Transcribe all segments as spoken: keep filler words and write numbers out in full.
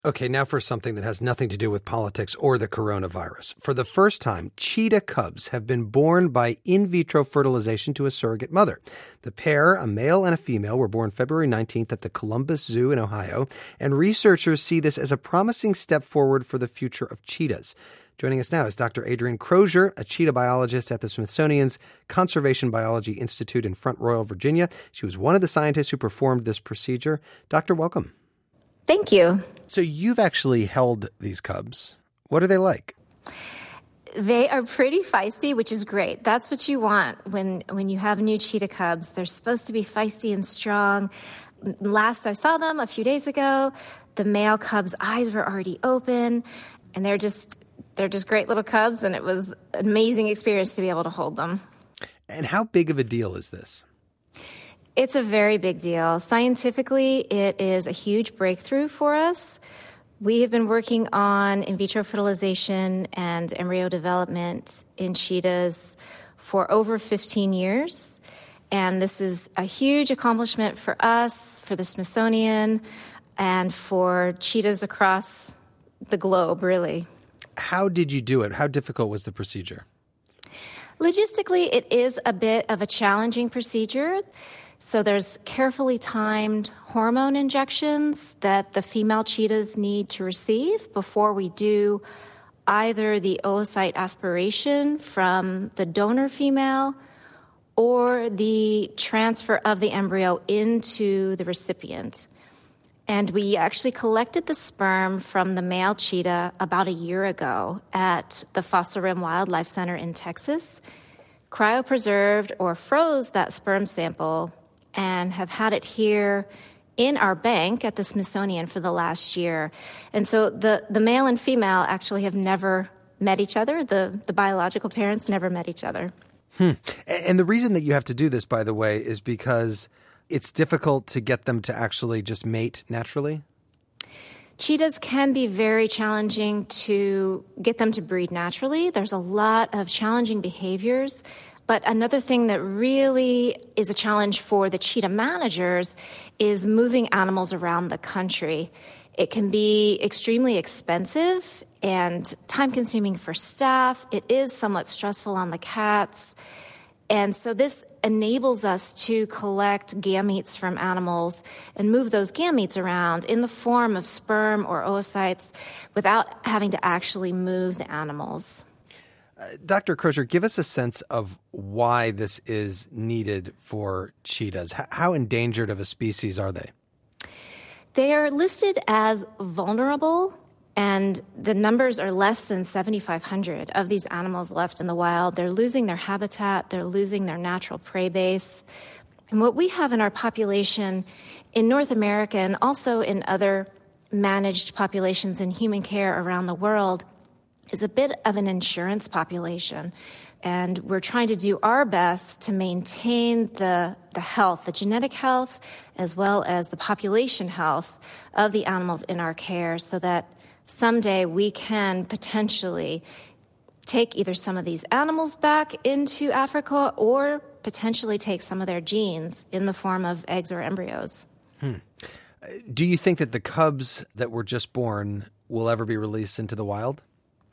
Okay, now for something that has nothing to do with politics or the coronavirus. For the first time, cheetah cubs have been born by in vitro fertilization to a surrogate mother. The pair, a male and a female, were born February nineteenth at the Columbus Zoo in Ohio, and researchers see this as a promising step forward for the future of cheetahs. Joining us now is Doctor Adrienne Crozier, a cheetah biologist at the Smithsonian's Conservation Biology Institute in Front Royal, Virginia. She was one of the scientists who performed this procedure. Doctor, welcome. Thank you. So you've actually held these cubs. What are they like? They are pretty feisty, which is great. That's what you want when, when you have new cheetah cubs. They're supposed to be feisty and strong. Last I saw them a few days ago, the male cub's eyes were already open, and they're just they're just great little cubs, and it was an amazing experience to be able to hold them. And how big of a deal is this? It's a very big deal. Scientifically, it is a huge breakthrough for us. We have been working on in vitro fertilization and embryo development in cheetahs for over fifteen years. And this is a huge accomplishment for us, for the Smithsonian, and for cheetahs across the globe, really. How did you do it? How difficult was the procedure? Logistically, it is a bit of a challenging procedure. So there's carefully timed hormone injections that the female cheetahs need to receive before we do either the oocyte aspiration from the donor female or the transfer of the embryo into the recipient. And we actually collected the sperm from the male cheetah about a year ago at the Fossil Rim Wildlife Center in Texas, cryopreserved or froze that sperm sample, and have had it here in our bank at the Smithsonian for the last year. And so the, the male and female actually have never met each other. The, the biological parents never met each other. Hmm. And the reason that you have to do this, by the way, is because it's difficult to get them to actually just mate naturally? Cheetahs can be very challenging to get them to breed naturally. There's a lot of challenging behaviors. But another thing that really is a challenge for the cheetah managers is moving animals around the country. It can be extremely expensive and time-consuming for staff. It is somewhat stressful on the cats. And so this enables us to collect gametes from animals and move those gametes around in the form of sperm or oocytes without having to actually move the animals. Uh, Doctor Crozier, give us a sense of why this is needed for cheetahs. H- how endangered of a species are they? They are listed as vulnerable, and the numbers are less than seventy-five hundred of these animals left in the wild. They're losing their habitat. They're losing their natural prey base. And what we have in our population in North America and also in other managed populations in human care around the world is a bit of an insurance population. And we're trying to do our best to maintain the, the health, the genetic health, as well as the population health of the animals in our care so that someday we can potentially take either some of these animals back into Africa or potentially take some of their genes in the form of eggs or embryos. Hmm. Do you think that the cubs that were just born will ever be released into the wild?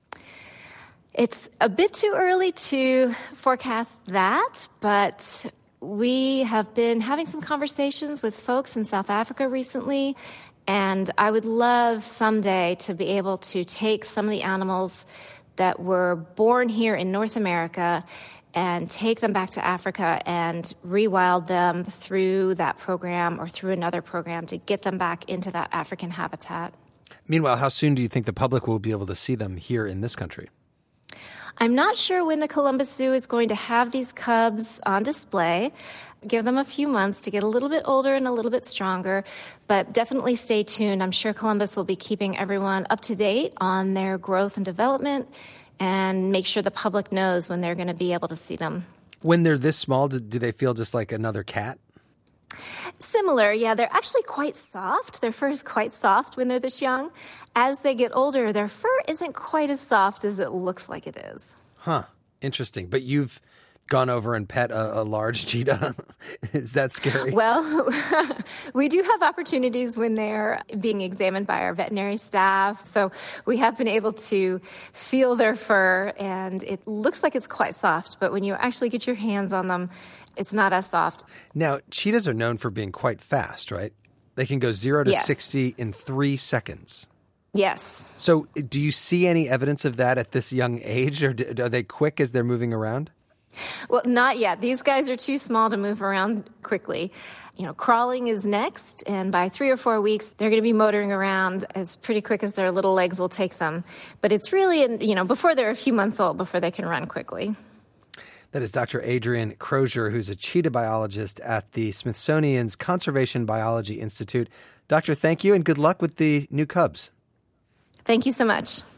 It's a bit too early to forecast that, but we have been having some conversations with folks in South Africa recently, and I would love someday to be able to take some of the animals that were born here in North America and take them back to Africa and rewild them through that program or through another program to get them back into that African habitat. Meanwhile, how soon do you think the public will be able to see them here in this country? I'm not sure when the Columbus Zoo is going to have these cubs on display. Give them a few months to get a little bit older and a little bit stronger, but definitely stay tuned. I'm sure Columbus will be keeping everyone up to date on their growth and development and make sure the public knows when they're going to be able to see them. When they're this small, do, do they feel just like another cat? Similar, yeah. They're actually quite soft. Their fur is quite soft when they're this young. As they get older, their fur isn't quite as soft as it looks like it is. Huh. Interesting. But you've gone over and pet a, a large cheetah? Is that scary? Well, we do have opportunities when they're being examined by our veterinary staff. So we have been able to feel their fur, and it looks like it's quite soft. But when you actually get your hands on them, it's not as soft. Now, cheetahs are known for being quite fast, right? They can go zero to yes. sixty in three seconds. Yes. So do you see any evidence of that at this young age, or are they quick as they're moving around? Well, not yet. These guys are too small to move around quickly. You know, crawling is next, and by three or four weeks, they're going to be motoring around as pretty quick as their little legs will take them. But it's really, you know, before they're a few months old, before they can run quickly. That is Doctor Adrienne Crozier, who's a cheetah biologist at the Smithsonian's Conservation Biology Institute. Doctor, thank you, and good luck with the new cubs. Thank you so much.